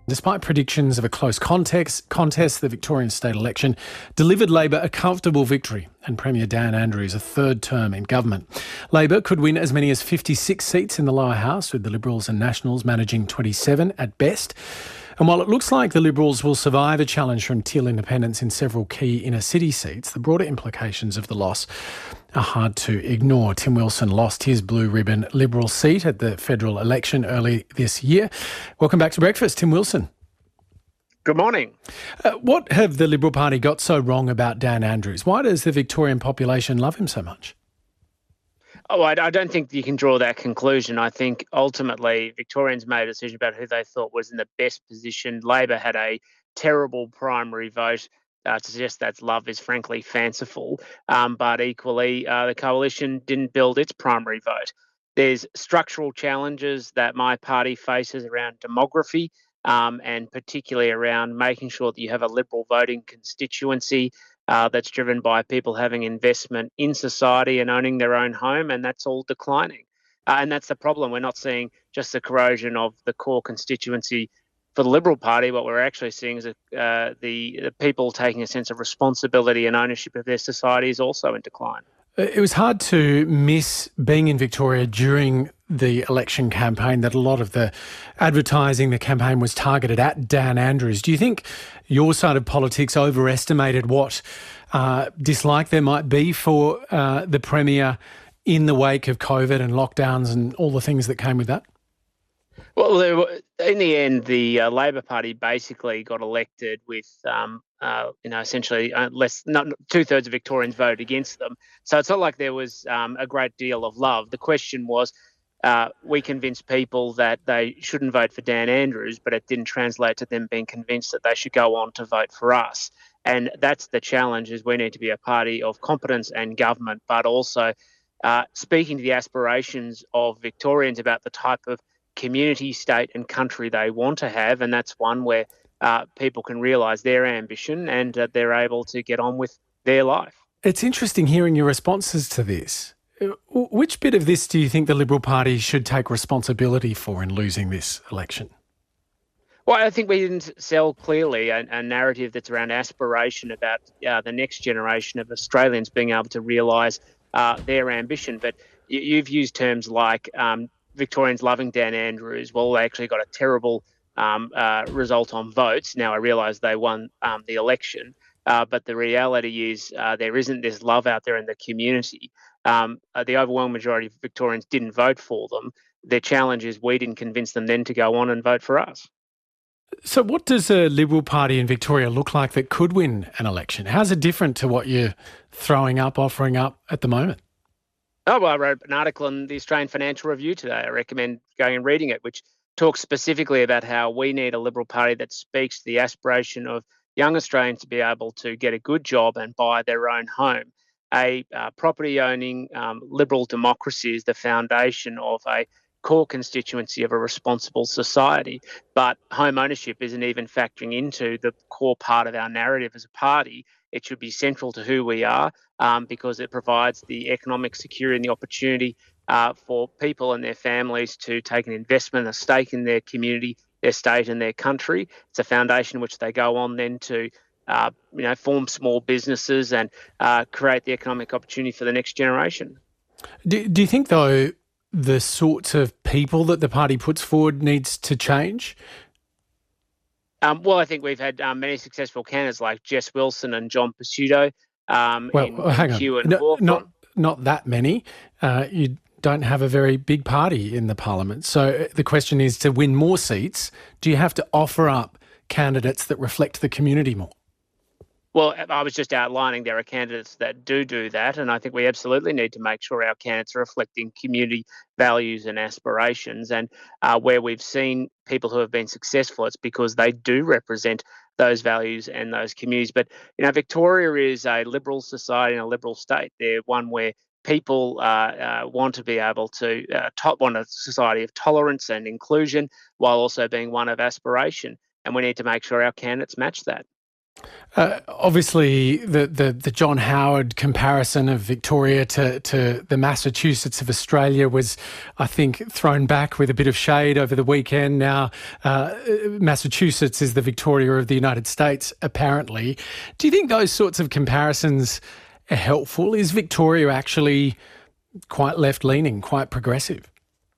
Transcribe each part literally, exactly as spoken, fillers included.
Despite predictions of a close context, contest, the Victorian state election delivered Labor a comfortable victory and Premier Dan Andrews a third term in government. Labor could win as many as fifty-six seats in the lower house, with the Liberals and Nationals managing twenty-seven at best. And while it looks like the Liberals will survive a challenge from Teal independents in several key inner city seats, the broader implications of the loss are hard to ignore. Tim Wilson lost his blue ribbon Liberal seat at the federal election early this year. Welcome back to Breakfast, Tim Wilson. Good morning. Uh, what have the Liberal Party got so wrong about Dan Andrews? Why does the Victorian population love him so much? Oh, I, I don't think you can draw that conclusion. I think ultimately Victorians made a decision about who they thought was in the best position. Labor had a terrible primary vote. Uh, to suggest that love is frankly fanciful, um, but equally uh, the coalition didn't build its primary vote. There's structural challenges that my party faces around demography, um, and particularly around making sure that you have a Liberal voting constituency uh, that's driven by people having investment in society and owning their own home, and that's all declining. Uh, and that's the problem. We're not seeing just the corrosion of the core constituency for the Liberal Party. What we're actually seeing is uh, the, the people taking a sense of responsibility and ownership of their society is also in decline. It was hard to miss being in Victoria during the election campaign, that a lot of the advertising, the campaign was targeted at Dan Andrews. Do you think your side of politics overestimated what uh, dislike there might be for uh, the Premier in the wake of COVID and lockdowns and all the things that came with that? Well, there were, in the end, the uh, Labor Party basically got elected with, um, uh, you know, essentially uh, less, not two thirds of Victorians voted against them. So it's not like there was um, a great deal of love. The question was, uh, we convinced people that they shouldn't vote for Dan Andrews, but it didn't translate to them being convinced that they should go on to vote for us. And that's the challenge: is we need to be a party of competence and government, but also uh, speaking to the aspirations of Victorians about the type of community, state and country they want to have, and that's one where uh, people can realise their ambition and uh, they're able to get on with their life. It's interesting hearing your responses to this. Which bit of this do you think the Liberal Party should take responsibility for in losing this election? Well, I think we didn't sell clearly a, a narrative that's around aspiration about uh, the next generation of Australians being able to realise uh, their ambition. But you, you've used terms like um, Victorians loving Dan Andrews. Well, they actually got a terrible um, uh, result on votes. Now I realise they won um, the election, uh, but the reality is uh, there isn't this love out there in the community. Um, uh, the overwhelming majority of Victorians didn't vote for them. Their challenge is we didn't convince them then to go on and vote for us. So what does a Liberal Party in Victoria look like that could win an election? How's it different to what you're throwing up, offering up at the moment? Oh, well, I wrote an article in the Australian Financial Review today. I recommend going and reading it, which talks specifically about how we need a Liberal Party that speaks to the aspiration of young Australians to be able to get a good job and buy their own home. A uh, property-owning um, liberal democracy is the foundation of a core constituency of a responsible society, but home ownership isn't even factoring into the core part of our narrative as a party. It should be central to who we are um, because it provides the economic security and the opportunity uh, for people and their families to take an investment, a stake in their community, their state and their country. It's a foundation which they go on then to uh, you know, form small businesses and uh, create the economic opportunity for the next generation. Do, do you think, though, the sorts of people that the party puts forward needs to change? Um, well, I think we've had um, many successful candidates like Jess Wilson and John Pesutto. Um, well, in, well, hang in on, Kew and no, Hawthorn. not not that many. Uh, you don't have a very big party in the parliament. So the question is, to win more seats, do you have to offer up candidates that reflect the community more? Well, I was just outlining there are candidates that do do that, and I think we absolutely need to make sure our candidates are reflecting community values and aspirations. And uh, where we've seen people who have been successful, it's because they do represent those values and those communities. But, you know, Victoria is a liberal society and a liberal state. They're one where people uh, uh, want to be able to uh, top, want a society of tolerance and inclusion while also being one of aspiration. And we need to make sure our candidates match that. Uh, obviously, the, the, the John Howard comparison of Victoria to, to the Massachusetts of Australia was, I think, thrown back with a bit of shade over the weekend. Now, uh, Massachusetts is the Victoria of the United States, apparently. Do you think those sorts of comparisons are helpful? Is Victoria actually quite left-leaning, quite progressive?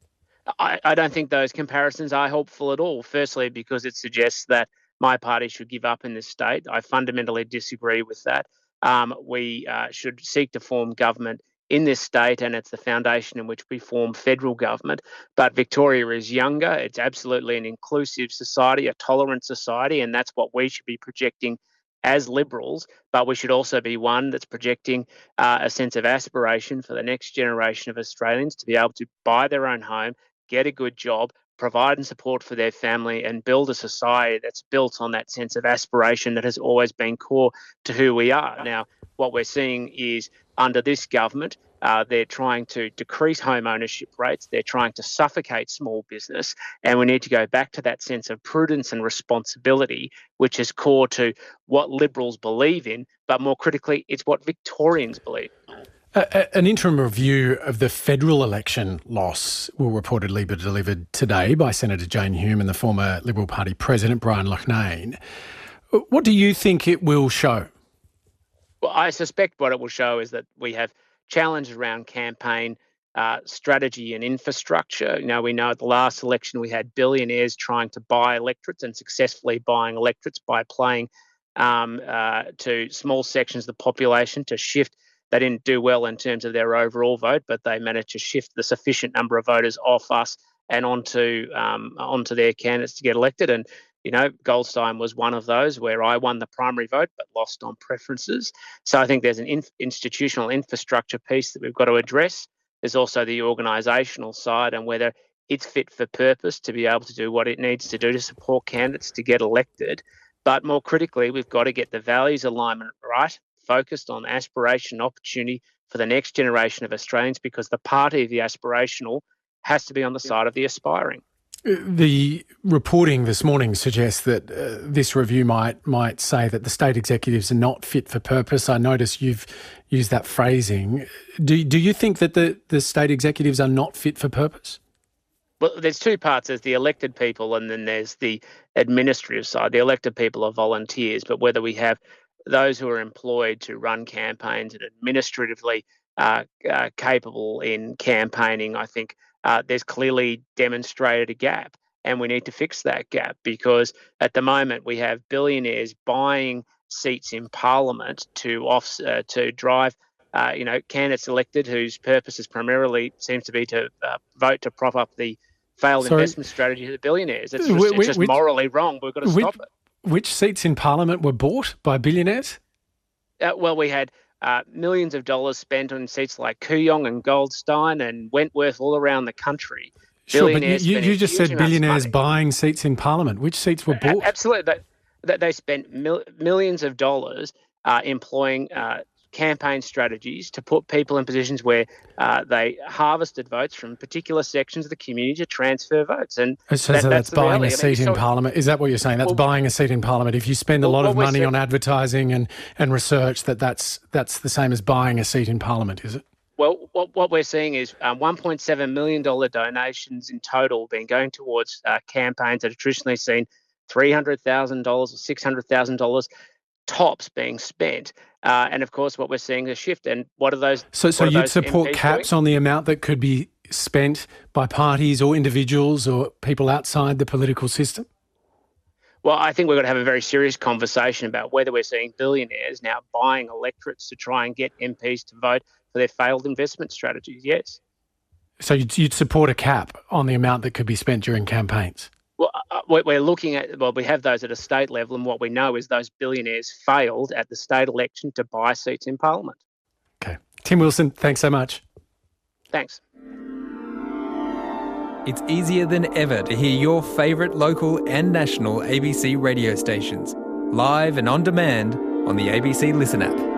I, I don't think those comparisons are helpful at all. Firstly, because it suggests that my party should give up in this state. I fundamentally disagree with that. Um, we uh, should seek to form government in this state, and it's the foundation in which we form federal government. But Victoria is younger. It's absolutely an inclusive society, a tolerant society, and that's what we should be projecting as Liberals. But we should also be one that's projecting uh, a sense of aspiration for the next generation of Australians to be able to buy their own home, get a good job, provide and support for their family, and build a society that's built on that sense of aspiration that has always been core to who we are. Now, what we're seeing is under this government, uh, they're trying to decrease home ownership rates. They're trying to suffocate small business. And we need to go back to that sense of prudence and responsibility, which is core to what Liberals believe in, but more critically, it's what Victorians believe. Uh, an interim review of the federal election loss will reportedly be delivered today by Senator Jane Hume and the former Liberal Party President Brian Loughnane. What do you think it will show? Well, I suspect what it will show is that we have challenges around campaign uh, strategy and infrastructure. You know, we know at the last election we had billionaires trying to buy electorates and successfully buying electorates by playing um, uh, to small sections of the population to shift. They didn't do well in terms of their overall vote, but they managed to shift the sufficient number of voters off us and onto um, onto their candidates to get elected. And, you know, Goldstein was one of those where I won the primary vote but lost on preferences. So I think there's an in- institutional infrastructure piece that we've got to address. There's also the organisational side and whether it's fit for purpose to be able to do what it needs to do to support candidates to get elected. But more critically, we've got to get the values alignment right, focused on aspiration, opportunity for the next generation of Australians, because the party of the aspirational has to be on the side of the aspiring. The reporting this morning suggests that uh, this review might might say that the state executives are not fit for purpose. I notice you've used that phrasing. Do, do you think that the, the state executives are not fit for purpose? Well, there's two parts. There's the elected people and then there's the administrative side. The elected people are volunteers, but whether we have those who are employed to run campaigns and administratively uh, uh, capable in campaigning, I think uh, there's clearly demonstrated a gap, and we need to fix that gap because at the moment we have billionaires buying seats in Parliament to off uh, to drive, uh, you know, candidates elected whose purpose is primarily seems to be to uh, vote to prop up the failed Sorry. investment strategy of the billionaires. It's just, it's just which, morally wrong. We've got to which, stop it. Which seats in Parliament were bought by billionaires? Uh, well, we had uh, millions of dollars spent on seats like Kooyong and Goldstein and Wentworth all around the country. Sure, but you, you just said billionaires buying seats in Parliament. Which seats were bought? Uh, absolutely. They, they spent mil- millions of dollars uh, employing uh, campaign strategies to put people in positions where uh, they harvested votes from particular sections of the community to transfer votes. And so, that, so that's, that's buying a seat I mean, in so, Parliament. Is that what you're saying? That's well, buying a seat in Parliament. If you spend a lot well, of money on advertising and, and research, that that's, that's the same as buying a seat in Parliament, is it? Well, what, what we're seeing is um, one point seven million dollars donations in total being going towards uh, campaigns that have traditionally seen three hundred thousand dollars or six hundred thousand dollars tops being spent. Uh, and of course, what we're seeing is a shift. And what are those? So, so you'd support M Ps caps doing? on the amount that could be spent by parties or individuals or people outside the political system? Well, I think we're going to have a very serious conversation about whether we're seeing billionaires now buying electorates to try and get M Ps to vote for their failed investment strategies. Yes. So you'd, you'd support a cap on the amount that could be spent during campaigns? Well, uh, we're looking at, well, we have those at a state level, and what we know is those billionaires failed at the state election to buy seats in Parliament. Okay. Tim Wilson, thanks so much. Thanks. It's easier than ever to hear your favourite local and national A B C radio stations, live and on demand on the A B C Listen app.